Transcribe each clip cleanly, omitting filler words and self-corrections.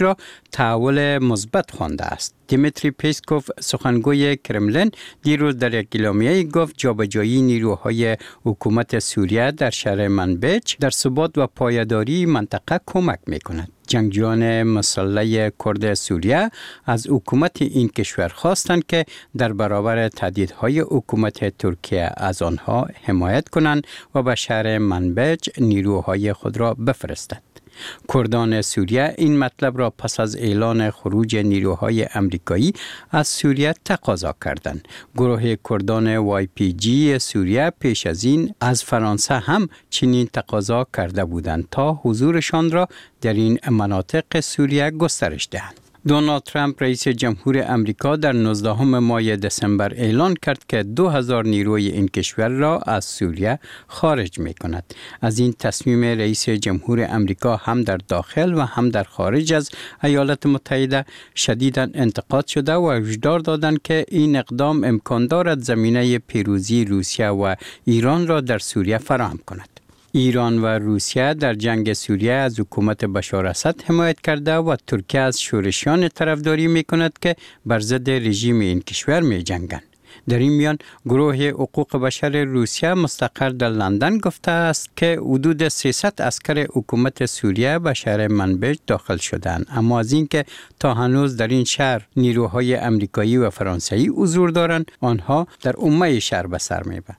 را تحول مثبت خوانده است. دیمیتری پسکوف سخنگوی کرملین دیروز در یک اعلامیه گفت جابجایی نیروهای حکومت سوریه در شهر منبج در ثبات و پایداری منطقه کمک می‌کند. جنگجویان مسلح کرد سوریه از حکومت این کشور خواستند که در برابر تهدیدهای حکومت ترکیه از آنها حمایت کنند و به شهر منبج نیروهای خود را بفرستند. کردان سوریه این مطلب را پس از اعلان خروج نیروهای امریکایی از سوریه تقاضا کردند. گروه کردان YPG سوریه پیش از این از فرانسه هم چنین تقاضا کرده بودند تا حضورشان را در این مناطق سوریه گسترش دهند. دونالد ترامپ رئیس جمهور امریکا در 19 ماه دسامبر اعلان کرد که 2000 نیروی این کشور را از سوریه خارج می کند. از این تصمیم رئیس جمهور امریکا هم در داخل و هم در خارج از ایالات متحده شدیداً انتقاد شده و هشدار دادند که این اقدام امکان دارد زمینه پیروزی روسیه و ایران را در سوریه فراهم کند. ایران و روسیه در جنگ سوریه از حکومت بشار اسد حمایت کرده و ترکیه از شورشیان طرفداری می‌کند که بر ضد رژیم این کشور می‌جنگند. در این میان گروه حقوق بشر روسیه مستقر در لندن گفته است که حدود 300 عسکر حکومت سوریه به شهر منبج داخل شدند، اما از اینکه تا هنوز در این شهر نیروهای امریکایی و فرانسوی حضور دارند، آنها در عمه شهر به سر میبرند.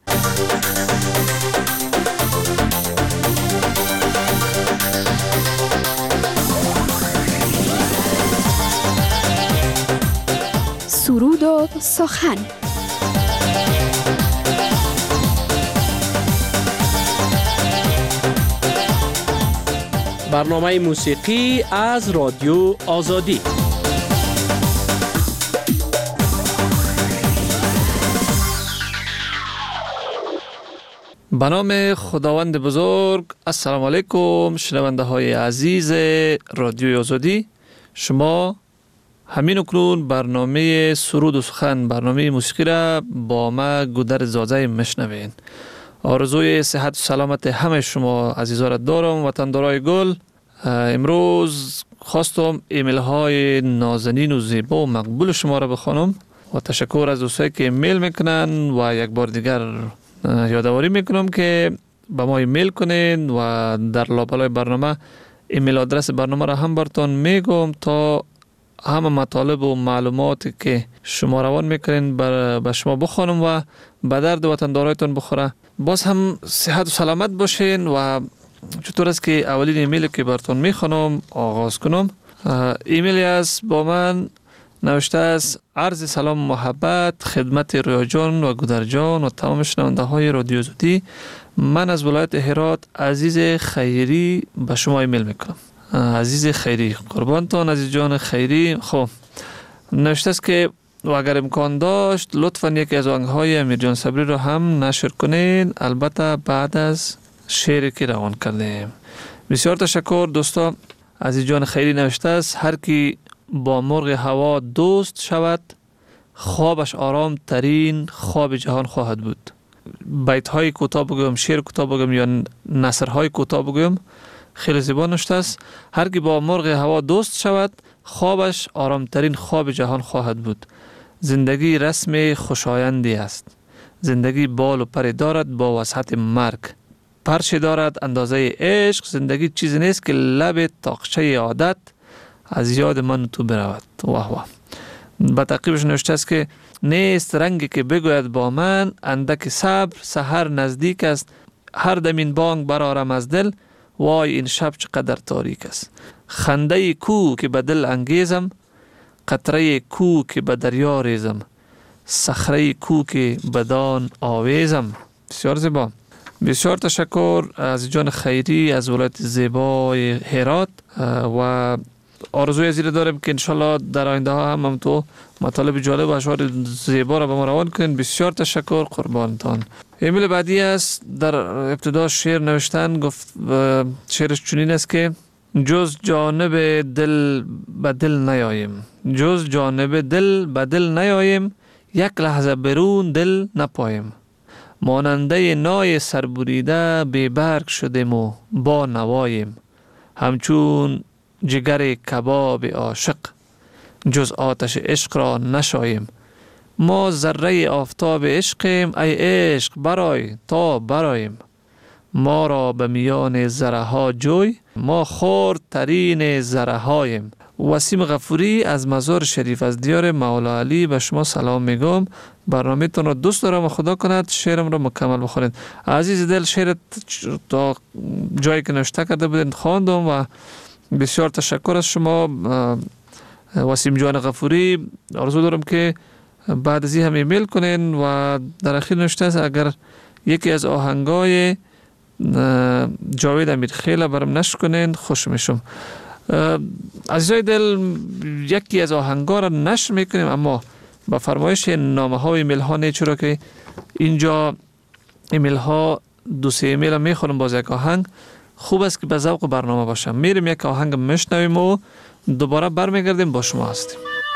سرود و سخن. برنامه موسیقی از رادیو آزادی. به نام خداوند بزرگ. السلام علیکم شنونده های عزیز رادیو آزادی. شما همین اکنون برنامه سرود و سخن، برنامه موسیقی را با ما گودر زاده مشنوین. آرزوی صحت و سلامت همه شما عزیزا را دارم. وطندارای گل، امروز خواستم ایمیل های نازنین و زیبا و مقبول شما را بخوانم و تشکر از دوستایی که ایمیل میکنن و یک بار دیگر یادآوری میکنم که با ما ایمیل کنین و در لابلای برنامه ایمیل آدرس برنامه را هم براتون میگم تا همه مطالب و معلوماتی که شما روان میکنین به شما بخوانم و به درد وطندارایتون بخوره. باز هم صحت و سلامت باشین. و چطور است که اولین ایمیلی که براتون میخوانم آغاز کنم، ایمیلی است با من نوشته است: عرض سلام محبت خدمت رویا جان و گودر جان و تمام شنونده های رادیو آزادی. من از ولایت هرات عزیز خیری به شما ایمیل میکنم. عزیز خیری، قربانتان عزیز جان خیری. خب نوشته است که و اگر امکان داشت لطفاً یکی از آهنگ‌های امیر جان صبری رو هم نشر کنین، البته بعد از شعری که روان کردیم. بسیار تشکر دوستا. عزیز جان خیری نوشته است: هر کی با مرغ هوا دوست شود، خوابش آرام ترین خواب جهان خواهد بود. بیت های کوتاه بگم، شعر کوتاه بگم یا نثر های کوتاه بگم، خیلی زیبا نوشته است: هر کی با مرغ هوا دوست شود، خوابش آرام ترین خواب جهان خواهد بود. زندگی رسم خوشایندی است. زندگی بال و پر دارد با وسعت مرگ. پرچه دارد اندازه عشق. زندگی چیزی نیست که لب تاقچه عادت از یاد من تو برود. واه واه. با تعقیبش نوشته است که نیست رنگی که بگوید با من، اندک صبر سحر نزدیک است. هر دم این بانگ برآرم از دل، وای این شب چقدر تاریک است. خنده کو که به دل انگیزم، قطره کو که به دریا ریزم، صخره کو که بدان آویزم. بسیار زیبا. بسیار تشکر از جان خیری از ولایت زیبای هرات و آرزوی ازیر دارم که انشالله در آینده ها هم تو مطالب جالب و اشعار زیبا را به ما روان کنین. بسیار تشکر، قربانتان. ایمیل بعدی است. در ابتدا شعر نوشتن، گفت شعرش چنین است که جز جانب دل به دل نیاییم، جز جانب دل به دل نیاییم، یک لحظه برون دل نپاییم. ماننده نای سربریده بی برگ شدیم و با نواییم. همچون جگر کباب عاشق، جز آتش عشق را نشاییم. ما ذره آفتاب عشقیم، ای عشق برای تا براییم. ما را به میان ذره ها جوی، ما خردترین ذره هاییم. وسیم غفوری از مزار شریف از دیار مولا علی به شما سلام میگم. برنامه تون را دوست دارم و خدا کند شعرم را مکمل بخونید. عزیز دل، شعر تا جایی که نوشته کرده بودید خواندم و بسیار تشکر از شما وسیم جان غفوری. آرزو دارم که بعد از این هم ایمیل کنین و در اخیر نوشته است اگر یکی از آهنگای جاوید امیرخیل برام نشر کنین خوش میشم. عزیزای دل، یکی از آهنگا را نشر میکنیم اما با فرمایش نامه ها و ایمیل ها نه، چرا که اینجا ایمیل ها 2-3 ایمیل میخونم باز یک آهنگ خوب است که به ذوق برنامه باشم. میریم یک آهنگ میشنویم و دوباره برمیگردیم با شما هستیم.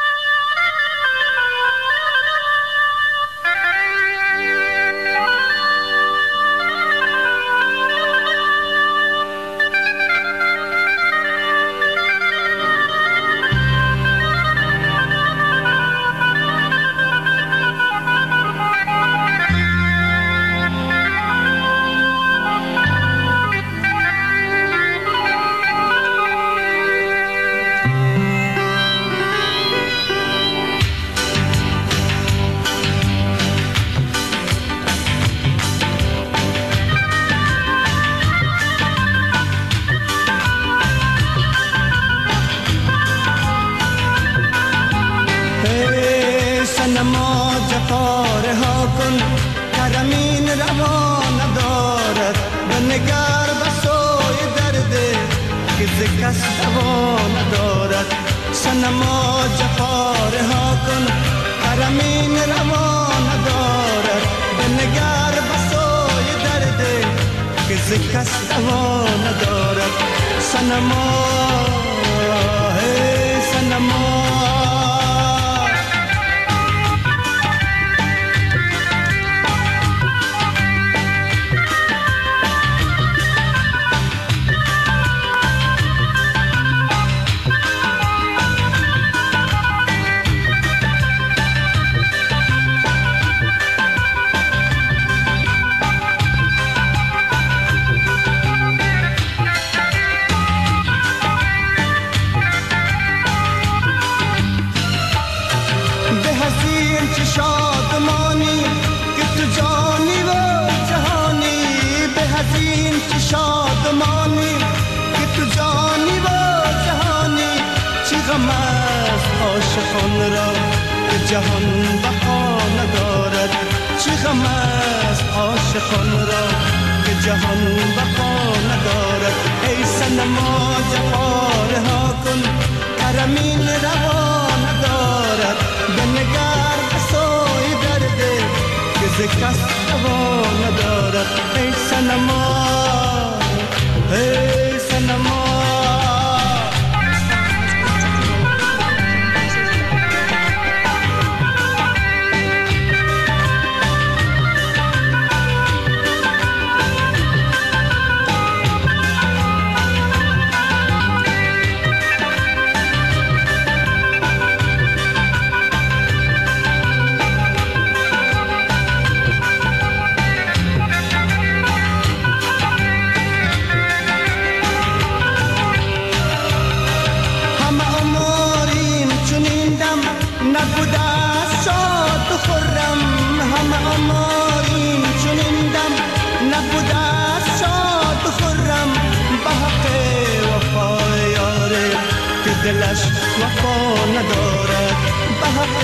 دلش وفا ندارد به حق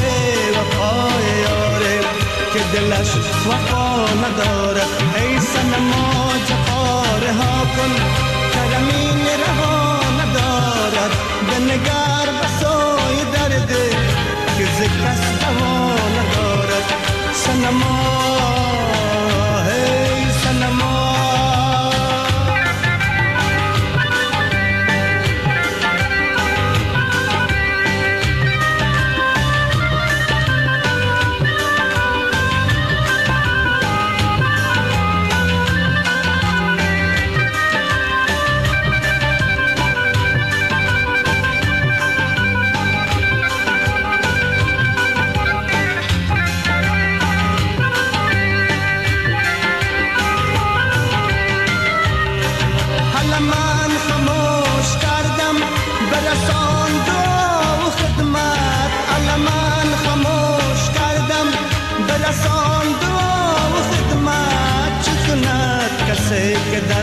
وفای یاره که دلش وفا ندارد. ای صنما جفا رها کن کرمین رها ندارد. بنگر بسای درد که ز کس دوا ندارد. صنما ای صنما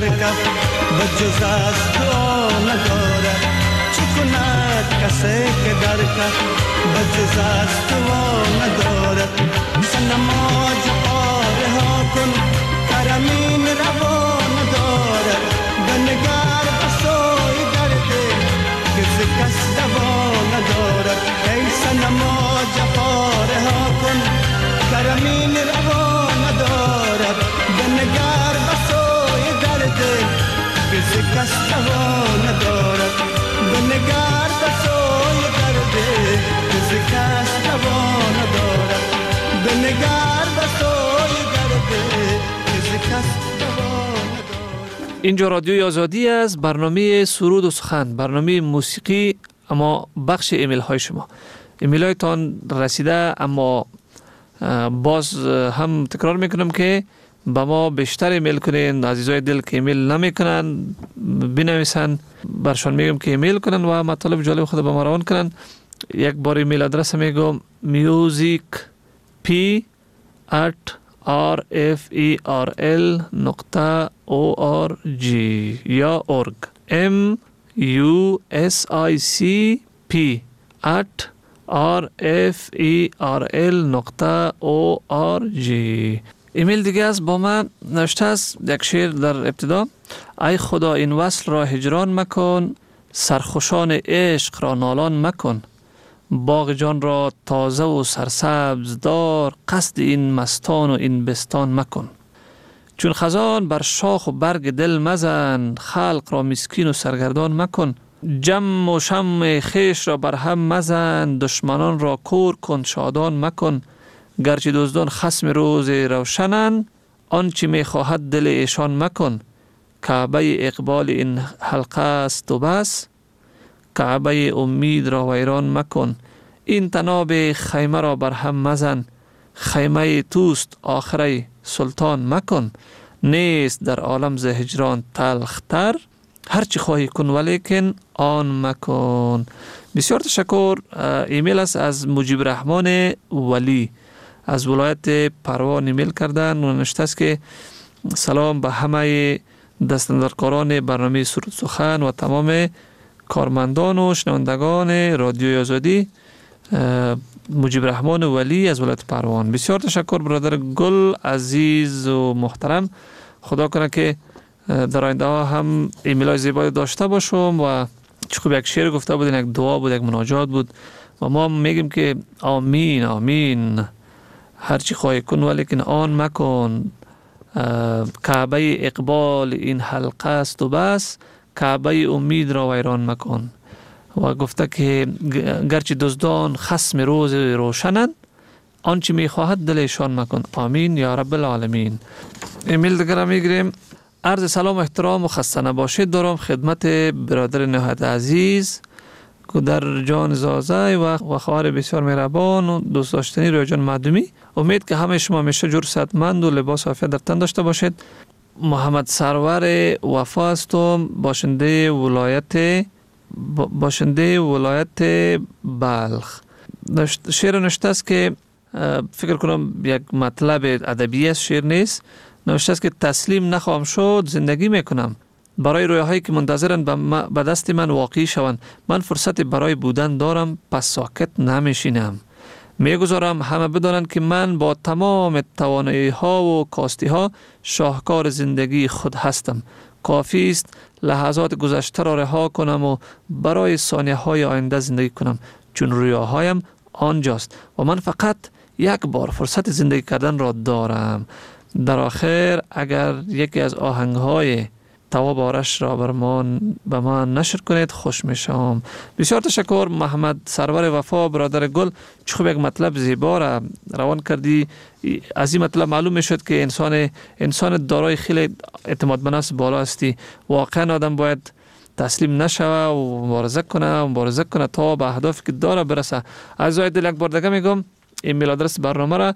کف به جز از دعا ندارد. چه کند کسی که در کف به جز از دعا ندارد. صنما جفا رها کن کرمین روا ندارد. بنگر بسوی درد که ز کس دوا ندارد. ای صنما جفا رها کن کرمین روا ندارد. بنگر بسوی درد که ز کس دوا ندارد. بنگر بسوی درد که ز کس دوا ندارد. بنگر بسوی درد که ز کس دوا ندارد. اینجا رادیوی آزادی است. برنامه سرود و سخن، برنامه موسیقی، اما بخش ایمیل های شما. ایمیل هایتان رسیده، اما باز هم تکرار میکنم که با ما بیشتر ایمیل کنین. عزیزای دل که ایمیل نمیکنن بنویسن، برشان میگم که ایمیل کنن و مطالب جالب خود به ما روان کنن. یک بار ایمیل آدرس میگم musicp@rferl.org یا org musicp@rferl.org. ایمیل دیگه است با من نوشته است یک شعر در ابتدا: ای خدا این وصل را هجران مکن، سرخوشان عشق را نالان مکن. باغ جان را تازه و سرسبز دار، قصد این مستان و این بستان مکن. چون خزان بر شاخ و برگ دل مزن، خلق را مسکین و سرگردان مکن. جم و شم خیش را بر هم مزن، دشمنان را کور کن شادان مکن. گرچه دزدان خصم روز روشنن، آنچه می خواهد دل ایشان مکن. کعبه اقبال این حلقه است و بس، کعبه امید را ویران مکن. این تناب خیمه را بر هم مزن، خیمه توست آخره سلطان مکن. نیست در عالم ز هجران تلختر، هرچی خواهی کن ولیکن آن مکن. بسیار تشکر. ایمیل است از مجیب رحمان ولی از ولایت پروان ایمیل کردن و نوشته است که سلام به همه دستاندرکاران برنامه سرود سخن و تمام کارمندان و شنوندگان رادیوی آزادی. مجیب رحمان ولی از ولایت پروان. بسیار تشکر برادر گل عزیز و محترم. خدا کنه که در آینده ها هم ایمیل های زیبایی داشته باشم و چه خوب یک شعر گفته بودین، یک دعا بود، یک مناجات بود و ما میگیم که آمین آمین. هرچی خواهی کن ولیکن آن مکن. کعبه اقبال این حلقه است و بس، کعبه امید را ویران مکن. و گفته که گرچه دزدان خصم روز روشنند، آنچه میخواهد دلشان مکن. آمین یا رب العالمین. ایمیل دیگر میگیریم. عرض سلام و احترام و خسته نباشید دارم خدمت برادر نهایت عزیز که در جان زازای و خواهر بسیار مهربان و دوست داشتنی رویا جان معدومی. امید که همه شما همیشه جور صحتمند و لباس عافیت در تن داشته باشید. محمد سرور وفا هستم، باشنده ولایت بلخ. شعر نوشته است که فکر کنم یک مطلب ادبی است، شعر نیست. نوشته است که تسلیم نخواهم شد، زندگی میکنم برای رویاهایی که منتظرند به دست من واقعی شوند. من فرصت برای بودن دارم، پس ساکت نمیشینم. میگذارم همه بدانند که من با تمام توانایی ها و کاستی ها شاهکار زندگی خود هستم. کافی است لحظات گذشته را رها کنم و برای ثانیه های آینده زندگی کنم، چون رویاهایم آنجاست و من فقط یک بار فرصت زندگی کردن را دارم. در آخر اگر یکی از آهنگ های تواب آرش را به من نشر کنید خوش میشم. بسیار تشکر محمد سرور وفا برادر گل. چه خوب یک مطلب زیبا را روان کردی. از این مطلب معلوم میشد که انسان دارای خیلی اعتماد به نفس بالا هستی. واقعا آدم باید تسلیم نشوه و مبارزه کنه تا به اهدافی که داره برسه. عزیزای دل یک بار دیگه میگم ایمیل آدرس برنامه را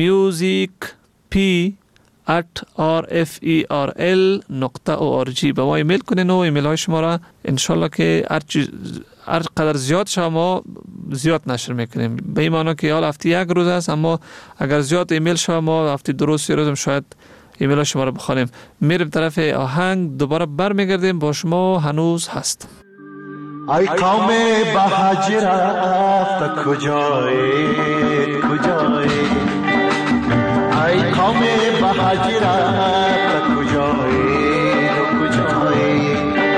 musicp@rferl.org به ما ایمیل کنین و ایمیل های شما را انشالله که هر قدر زیاد شما زیاد نشر میکنیم. به این معنی که حال هفته یک روز است، اما اگر زیاد ایمیل شما هفته 2 روز 3 روز شاید ایمیل شما رو بخوانیم. میریم طرف آهنگ، دوباره برمیگردیم با شما. هنوز هست. ای قوم به حج رفت کجایی کجایی، ای قوم به حج رفت کجایی کجایی،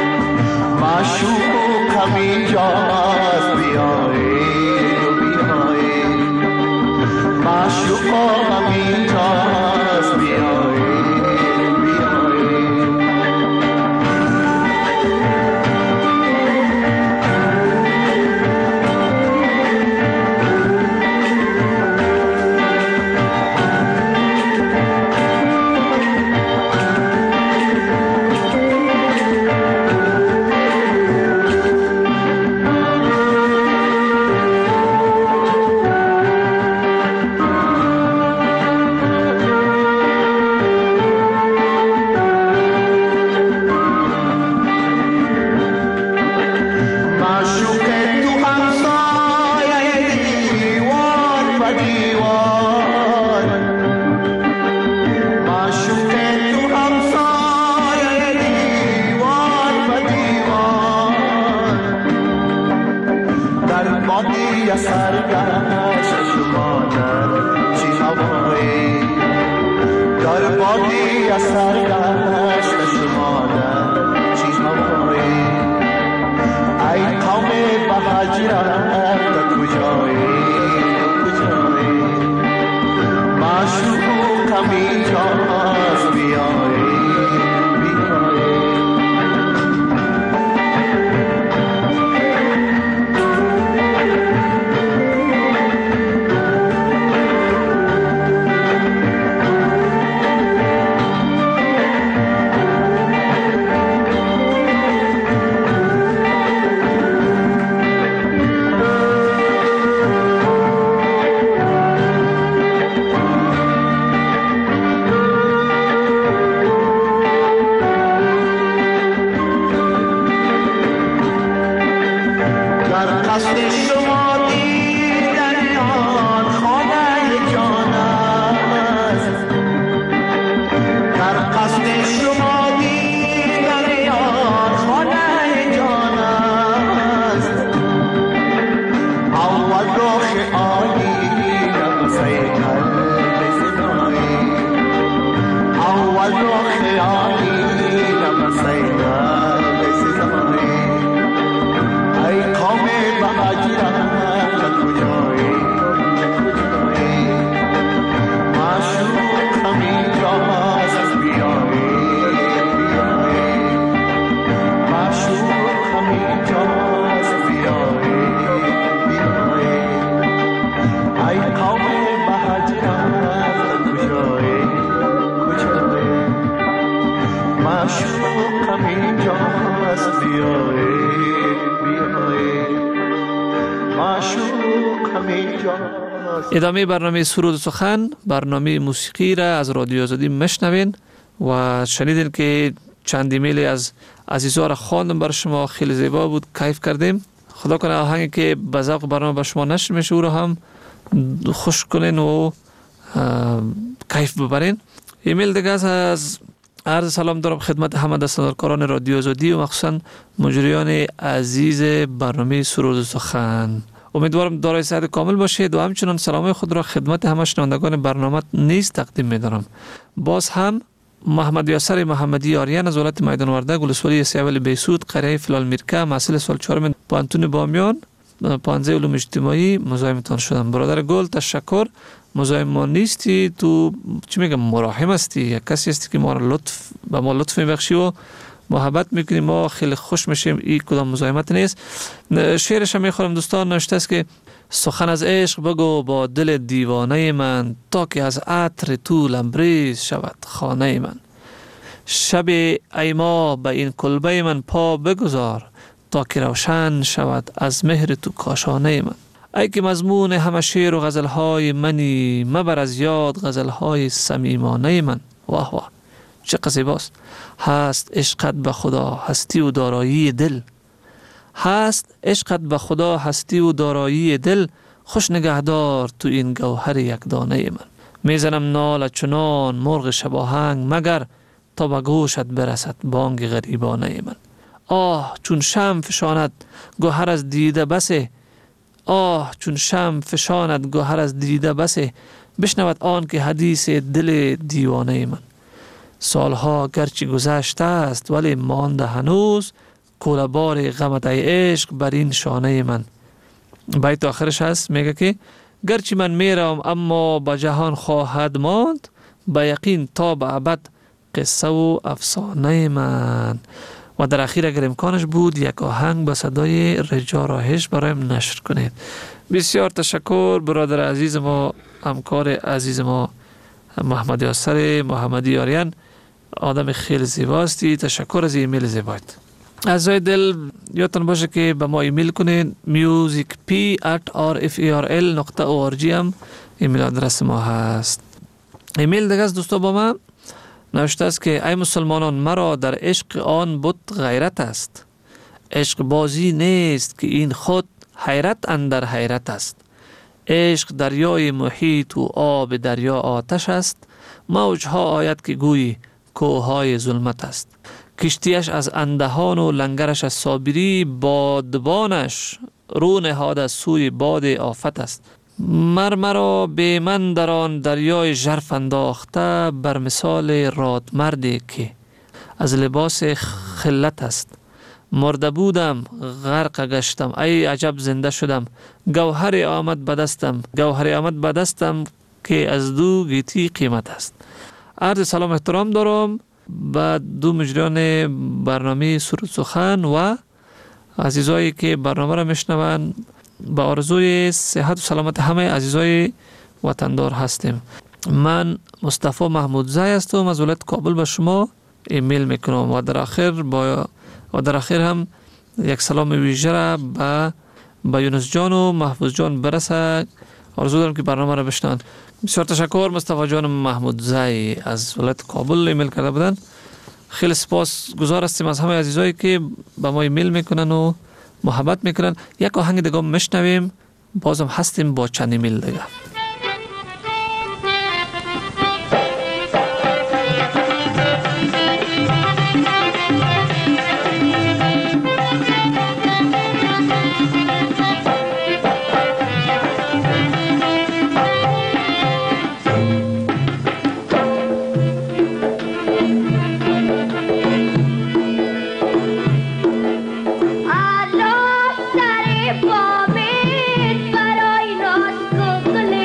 معشوق اینجاست بیایید بیایید، معشوق اینجاست بیایید. ادامه برنامه سرود و سخن، برنامه موسیقی را از رادیو آزادی مشنوین و شنیدین که چند ایمیل از عزیزا را خواندم بر شما، خیلی زیبا بود، کیف کردیم. خدا کنه آهنگی که به ذوق برنامه به شما نشر میشه او را هم خوش کنین و کیف ببرین. ایمیل دیگه از عرض سلام دارم خدمت همه دستاندارکاران رادیو آزادی و مخصوصا مجریان عزیز برنامه سرود و سخن. امیدوارم دارای صحت کامل باشید و همچنان سلام خود را خدمت همه شنوندگان برنامه نیز تقدیم می‌دارم. باز هم محمد یاسر محمدی آریان از ولایت میدان وردک ولسوالی سیاول بیسود قریه فلال میرکه محصل سال 4 پانتون بامیان 15 علوم اجتماعی مزاحمتان شدم. برادر گل تشکر، مزاحم ما نیستی، تو چی میگم مراحم هستی، یک کسی هستی که ما را به ما لطف میبخشی و محبت میکنی، ما خیلی خوش میشیم. این کدام مزاحمت نیست. شعرش هم میخورم دوستان، نوشته است که سخن از عشق بگو با دل دیوانه من، تا که از عطر تو لبریز شود خانه من. شب ای ما به این کلبه من پا بگذار، تا که روشن شود از مهر تو کاشانه من. ای که مضمون همه شعر و غزلهای منی، مبر از یاد غزلهای صمیمانه من. واه واه چه زیباست. هست عشقت به خدا هستی و دارایی دل، هست عشقت به خدا هستی و دارایی دل، خوش نگهدار تو این گوهر یک دانه من. میزنم نال چنان مرغ شباهنگ، مگر تا به گوشت برسد بانگ غریبانه من. آه چون شمع فشاند گوهر از دیده بسه، آه چون شمع فشاند گوهر از دیده بسه، بشنود آن که حدیث دل دیوانه من. سالها گرچه گذشته است ولی مانده هنوز، کوله‌بار غمت ای عشق بر این شانه من. بیت آخرش هست میگه که گرچه من میرم اما به جهان خواهد ماند، به یقین تا به ابد قصه و افسانه من. و در اخیر اگر امکانش بود یک آهنگ به صدای رجا راهش برایم نشر کنید. بسیار تشکر برادر عزیز ما، همکار عزیز ما محمد یاسر محمدی آریان، آدم خیلی زیباستی. تشکر از ایمیل زیبایت. عزیزای دل یادتان باشه که به ما ایمیل کنید. musicp@rferl.org هم ایمیل آدرس ما هست. ایمیل دیگه از دوستا با ما نوشته است که ای مسلمانان، مرا در عشق آن بت غیرت است. عشق بازی نیست که این خود حیرت اندر حیرت است. عشق دریای محیط و آب دریا آتش است. موجها آید که گویی کوههای ظلمت است. کشتیش از اندهان و لنگرش از صابری، بادبانش رو نهاد از سوی باد آفت است. مرمرا به من در آن دریای ژرف انداخته، بر مثال رادمردی که از لباس خلت است. مرده بودم غرق گشتم، ای عجب زنده شدم. گوهر آمد به دستم که از دو گیتی قیمت است. عرض سلام احترام دارم به دو مجریان برنامه سرود سخن و عزیزایی که برنامه را میشنون. با آرزوی صحت و سلامت همه عزیزای وطندار هستیم. من مصطفی محمودزی هستم از ولایت کابل به شما ایمیل میکنم و در آخر هم یک سلام ویژه را به یونس جان و محفوظ جان برسه. آرزو دارم که برنامه را بشنون. بسیار تشکر. مصطفی جان محمودزی از ولایت کابل ایمیل کرده بودن. خیلی سپاس گزار هستیم از همه عزیزایی که به ما ایمیل میکنن و محبت میکنن. یک آهنگ دیگه میشنویم، بازم هستیم با چند ایمیل دیگه. برای ناز گل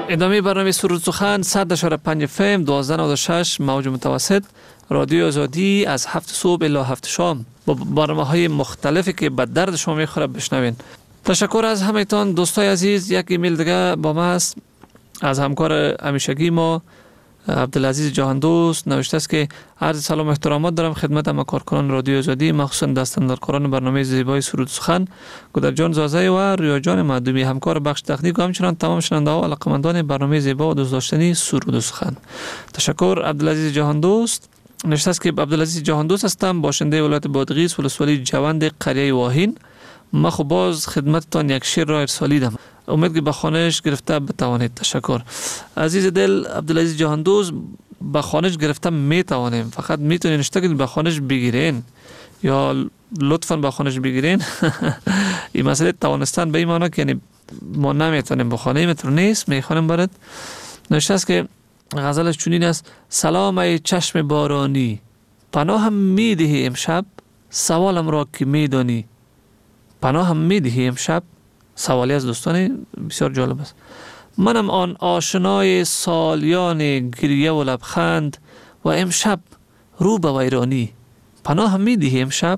ادامه برنامه سرود سخن 100.5 FM 1296 موج متوسط رادیو آزادی از 7 صبح الی 7 شام با برنامه‌های مختلفی که به درد شما میخوره بشنوین. تشکر از همه‌تان دوستای عزیز. یک ایمیل دیگه با ما است از همکار همیشگی ما عبدالعزیز جهاندوست. نوشته است که عرض سلام و احترامات دارم خدمت همه کارکنان رادیو آزادی، مخصوصا دستاندرکاران برنامه زیبای سرود سخن، گودر جان زازه و ریا جان معدومی، همکار بخش تکنیک و همچنان تمام شنونده ها و علاقه‌مندان برنامه زیبا و دوست داشتنی سرود سخن. تشکر عبدالعزیز جهاندوست. نوشته است که عبدالعزیز جهاندوست هستم، باشنده ولایت بادغیس، ولسوالی جوند، قریه واهین. ما خب باز خدمتتان یک شعر را ارسالیدم، امید که به خوانش گرفته بتوانید. تشکر عزیز دل عبدالعزیز جهاندوست. به خوانش گرفته میتوانیم، فقط میتونین اشتاق به خوانش بگیرین یا لطفاً به خوانش بگیرین. این مسئله توانستن به این معنی که یعنی ما نمیتونیم بخوانیم، اینطور نیست، میخوانیم برات. نوشته است که غزلش چنین است: سلام ای چشم بارانی، پناهم میدهی امشب، سوالم را که میدانی. پناهم میدهی امشب، سوالی از دوستان بسیار جالب است. منم آن آشنای سالیان گریه و لبخند و امشب رو به ویرانی. پناهم میدهی امشب،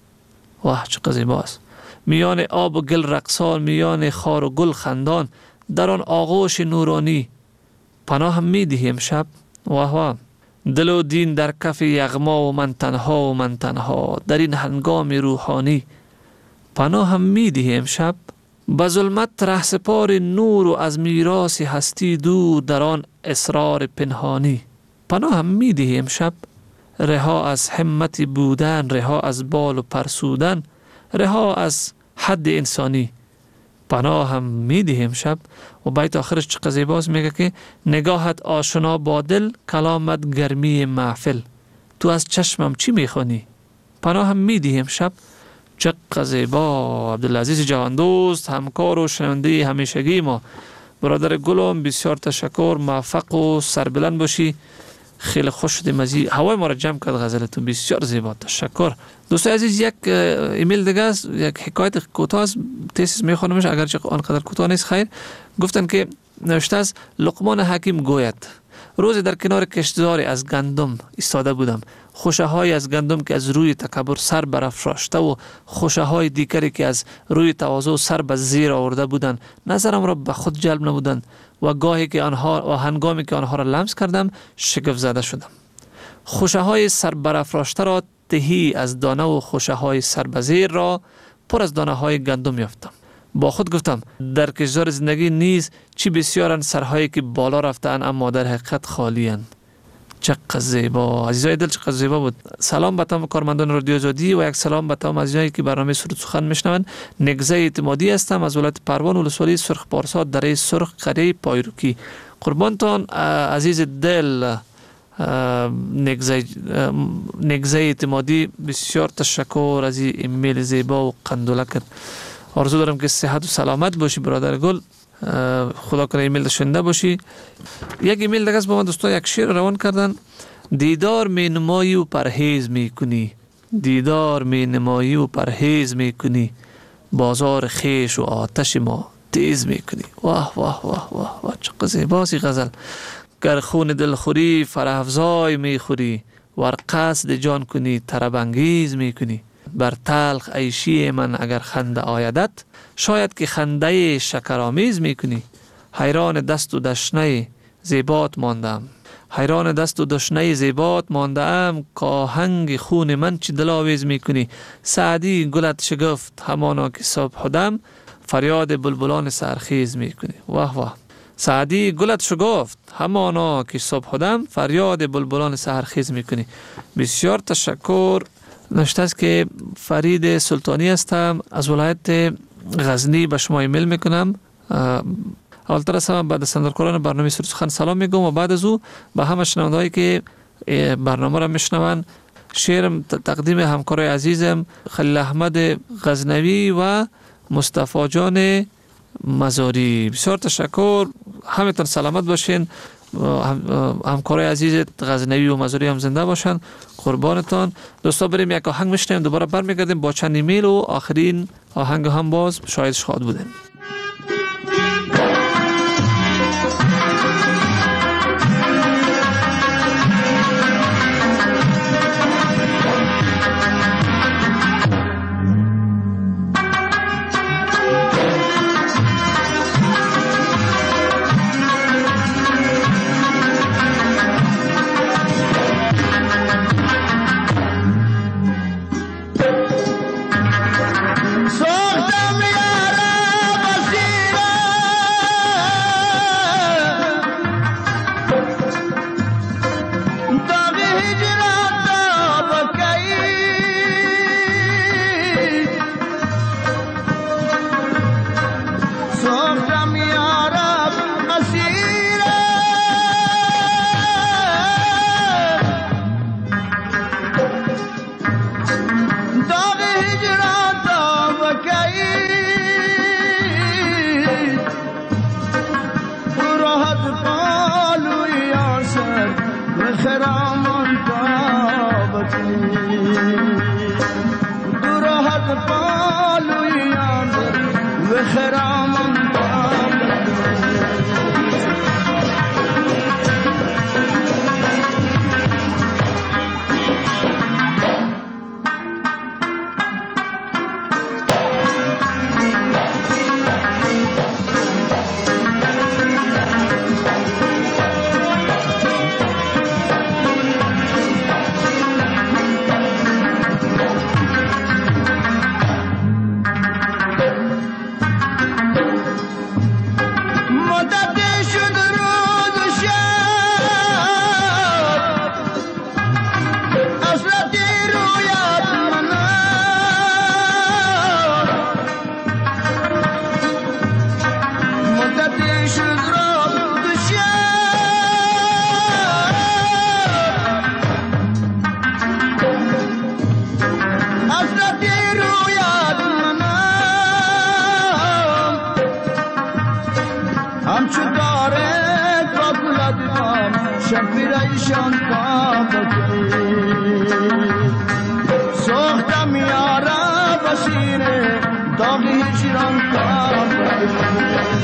واه چقدر زیبا است. میان آب و گل رقصان، میان خار و گل خندان، در آن آغوش نورانی. پناهم میدهی امشب، واه واه. دل و دین در کف یغما و من تنها در این هنگام روحانی. پناهم میدهی امشب، به ظلمت رهسپار نور و از میراث هستی دور در آن اسرار پنهانی. پناهم میدهی امشب، رها از همت بودن، رها از بال و پرسودن، رها از حد انسانی. پناهم میدهی امشب. و بیت آخرش چقدر زیباست، میگه که نگاهت آشنا با دل، کلامت گرمی محفل، تو از چشمم چی میخوانی؟ پناهم میدهی امشب. چقدر زیبا. عبدالعزیز جهاندوست، همکار و شنونده همیشگی ما. برادر گلم بسیار تشکر، موفق و سربلند باشی. خیلی خوش شدیم از هوای ما را جمع کرد غزلتون، بسیار زیبا. تشکر. دوستای عزیز، یک ایمیل دیگه است، یک حکایت کوتاه است، تیسیس میخوانمش اگرچه آنقدر کوتاه نیست. خیر، گفتن که نوشته است: لقمان حکیم گوید روزی در کنار کشتزاری از گندم ایستاده بودم. خوشه های از گندم که از روی تکبر سر برافراشته و خوشه های دیگری که از روی تواضع سر به زیر آورده بودند نظرم را به خود جلب نمودند و گاهی که آنها و هنگامی که آنها را لمس کردم شگفت زده شدم. خوشه های سر برافراشته را تهی از دانه و خوشه های سر به زیر را پر از دانه های گندم یافتم. با خود گفتم در کشتزار زندگی نیز چی بسیارن سرهایی که بالا رفتن اما در حقیقت خالی‌اند. چقدر زیبا عزیزای دل، چقدر زیبا بود. سلام به تمام کارمندان رادیو آزادی و یک سلام به تمام عزیزایی که برنامه سرود سخن میشنوند. نگزه اعتمادی هستم از ولایت پروان، ولسوالی سرخ پارسا، دره سرخ، قریه پایروکی. قربانتان عزیز دل نگزه اعتمادی، بسیار تشکر از این ایمیل زیبا و قندولکت. آرزو دارم که صحت و سلامت باشی برادر گل، خدا کنه ایمیل شنده باشی. یک ایمیل دیگه با ما دوستا یک شعر روان کردن: دیدار می نمایی و پرهیز می کنی، دیدار می نمایی و پرهیز می کنی، بازار خیش و آتش ما تیز می کنی. واه واه واه واه واه چقدر زیباست غزل. گر خون دل خوری فرح افزای می خوری، ور قصد جان کنی طرب انگیز می کنی. بر تلخ عیشی من اگر خنده آیدت، شاید که خنده شکرآمیز میکنی. حیران دست و دشنه زیبات ماندم، حیران دست و دشنه زیبات ماندم، که آهنگ خون من چی دلاویز میکنی. سعدی گلت شگفت همانا که صبح دم، فریاد بلبلان سرخیز میکنی. واه واه. سعدی گلت شگفت همانا که صبح دم، فریاد بلبلان سرخیز میکنی. بسیار تشکر. نوشته است که فرید سلطانی هستم، از ولایت غزنی به شما ایمیل میکنم. اولتر از همه بعد دستاندرکاران برنامه سرود سخن سلام میگم و بعد از او به همه شنوندهایی که برنامه را میشنون شعرم تقدیم همکارای عزیزم خلیل احمد غزنوی و مصطفی جان مزاری. بسیار تشکر، همتون سلامت باشین. همکارای عزیز غزنوی و مزاری هم زنده باشن. قربانتان. دوستا بریم یک آهنگ میشنیم، دوباره برمیگردیم با چند ایمیل و آخرین آهنگ هم باز شاید شاد بودیم. راحت بالویان و خرامم شبیرایشان کابکی سوختم یارا بشیره داغی هجران کابکی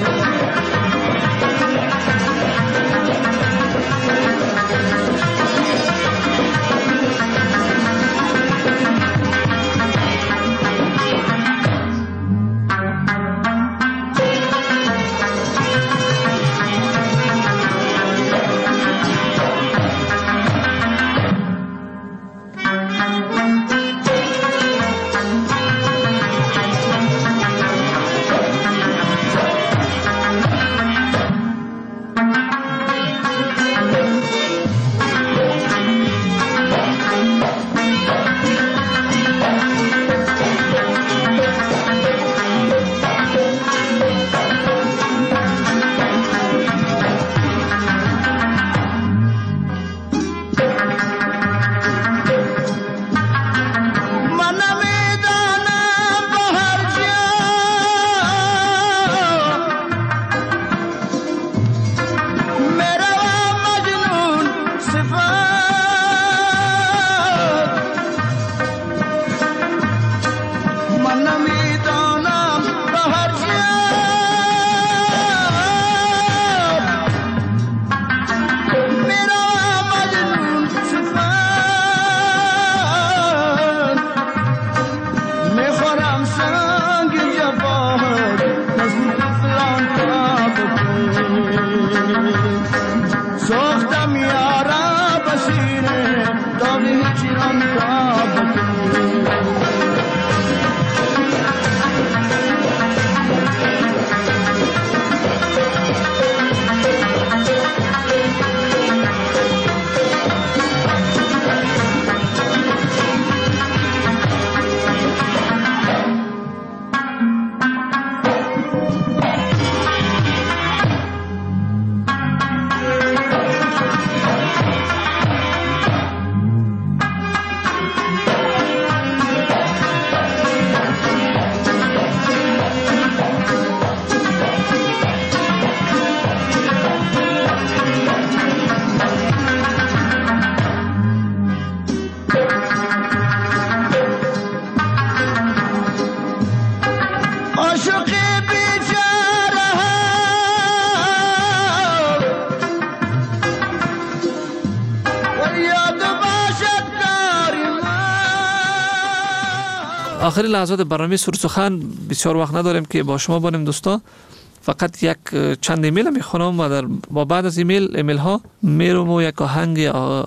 آخرین لحظات برنامه سرود سخن بسیار وقت نداریم که با شما بانیم دوستا. فقط یک چند ایمیل میخونم و با بعد از ایمیل ها میرم و یک آهنگ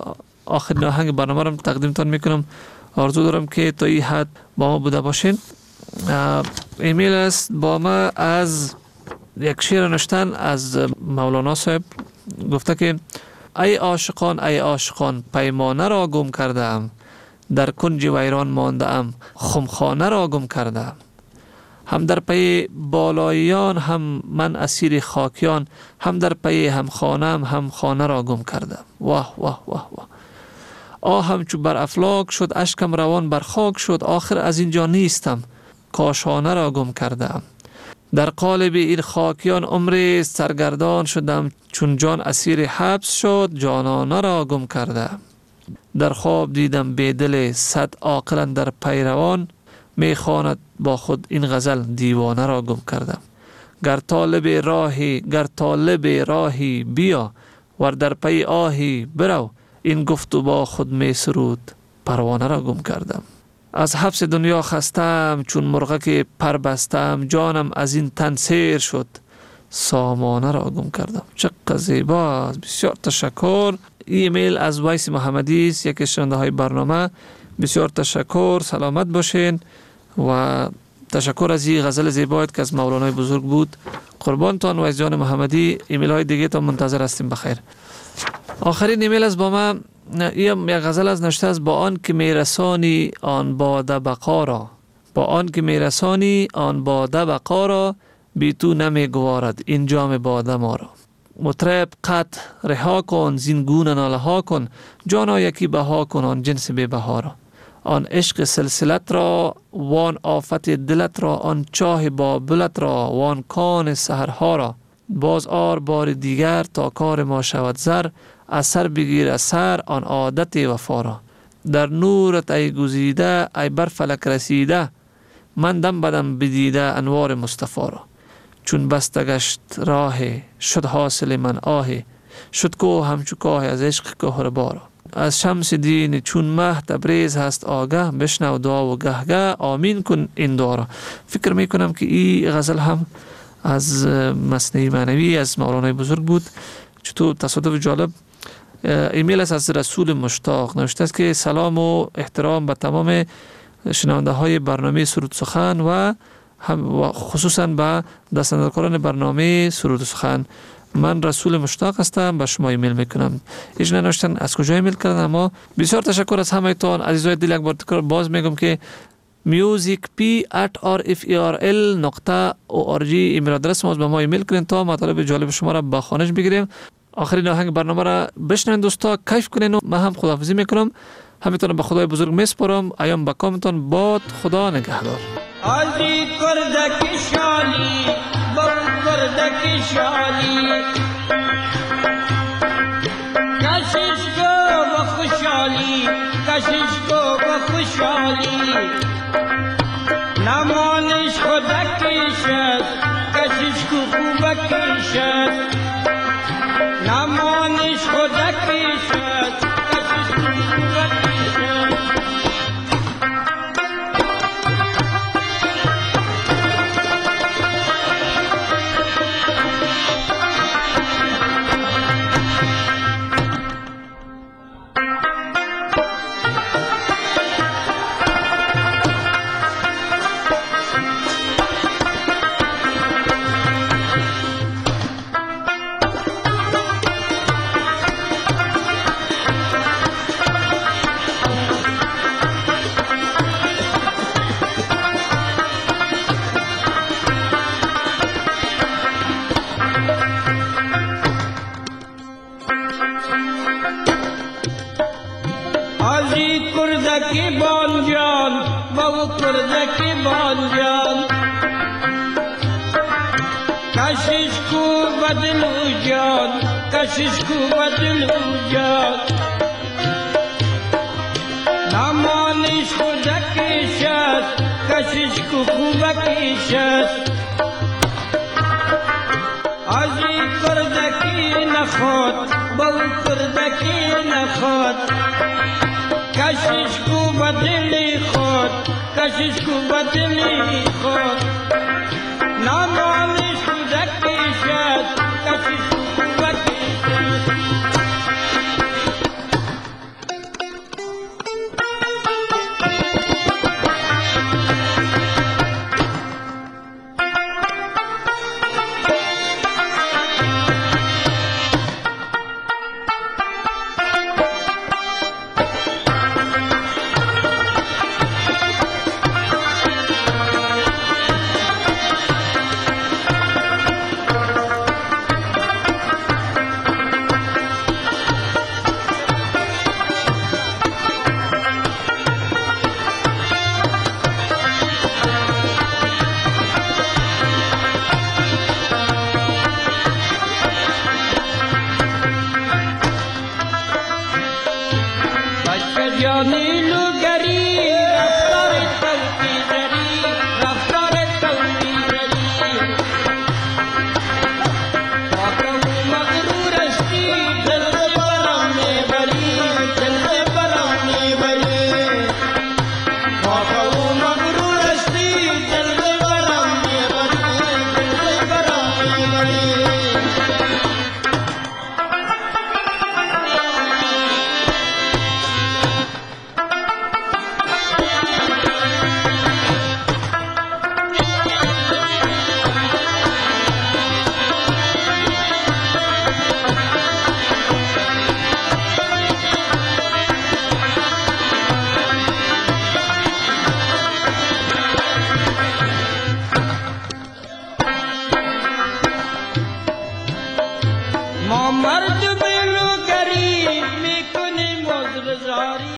آخرین آهنگ برنامه رو تقدیمتان میکنم. آرزو دارم که تا این حد با ما بوده باشین. ایمیل است با ما از یک شعر نوشتن از مولانا صاحب. گفته که ای عاشقان پیمانه را گم کردم، در کنج ویران مانده ام خمخانه را گم کردم. هم در پی بالاییان هم من اسیر خاکیان، هم در پی هم خانم هم خانه را گم کردم. واه واه واه واه. آهم چو بر افلاک شد، اشکم روان بر خاک شد، آخر از اینجا نیستم کاشانه را گم کردم. در قالب این خاکیان عمر سرگردان شدم، چون جان اسیر حبس شد جانانه را گم کردم. در خواب دیدم بیدل 100 عاقل در پیروان، میخواند با خود این غزل دیوانه را گم کردم. گر طالب راهی بیا، ور در پی آهی برو، این گفت و با خود می سرود پروانه را گم کردم. از حبس دنیا خستم چون مرغه که پر بستم، جانم از این تن سیر شد سامانه را گم کردم. چقدر زیبا، بسیار تشکر. ایمیل از ویس محمدی است، یکی از شنونده های برنامه. بسیار تشکر، سلامت باشین و تشکر از این غزل زیبایت که از مولانای بزرگ بود. قربانتان ویس جان محمدی. ایمیل های دیگه تا منتظر هستیم. بخیر. آخرین ایمیل از با من یک غزل از نوشته است: با آن که میرسانی آن باده بقا را، با آن که میرسانی آن باده بقا را، بی تو نمیگوارد این جام باده ما را. مطرب قط رها کن زین گونه ناله ها کن، جانا یکی بها کن آن جنس بی بها را. آن عشق سلسلت را وان آفت دلت را، آن چاه بابلت را وان کان سحرها را. باز آر بار دیگر تا کار ما شود زر، اثر بگیر اثر آن عادت وفا را. در نورت ای گزیده ای بر فلک رسیده، من دم بدم بدیده انوار مصطفی را. چون بستگشت راه شد حاصل من آه، شد کوه همچو کاه از عشق کهربا. از شمس دین چون مه تبریز هست آگه، بشنو دعا و گهگه آمین کن این دعا را. فکر میکنم که این غزل هم از مثنوی معنوی از مولانای بزرگ بود. چطور تصادف جالب. ایمیل است از رسول مشتاق، نوشته است که سلام و احترام به تمام شنونده های برنامه سرود سخن و خصوصا به دستاندرکاران برنامه سرود سخن. من رسول مشتاق هستم، به شما ایمیل میکنم. ایش ننوشتن از کجا ایمیل کردن، اما بسیار تشکر از همه تان عزیزای دل. یک بار تکرار باز میگم که musicp@rfrl.org ایمیل آدرس ما، به ما ایمیل کنین تا مطالب جالب شما را به خوانش بگیریم. آخرین آهنگ برنامه را بشنوین دوستا، کیف کنین و من هم خداحافظی میکنم. همتون به خدای بزرگ میسپارم. ایام به کامتون باد. خدا نگهدار. آزی کردک شالی بر کردک شالی، کشش کو و خوشحالی، کشش کو و خوشحالی. نمانش خودکیشد کشش کو خوبکیشد، نمانش خودکیشد کشش کو خوبکیشد. کردکی بانجان بابا کردکی بانجان، کشش کو بدل جان، کشش کو بدل جان. نمانش کردکی شد کشش کو خوبکی شد. آجی کردکی نخواد بابا کردکی نخواد، کشش کو بدلی خود، کشش کو بدلی خود. نمانش کودکی شد کشش کو کودکی شد. فریاد نیلو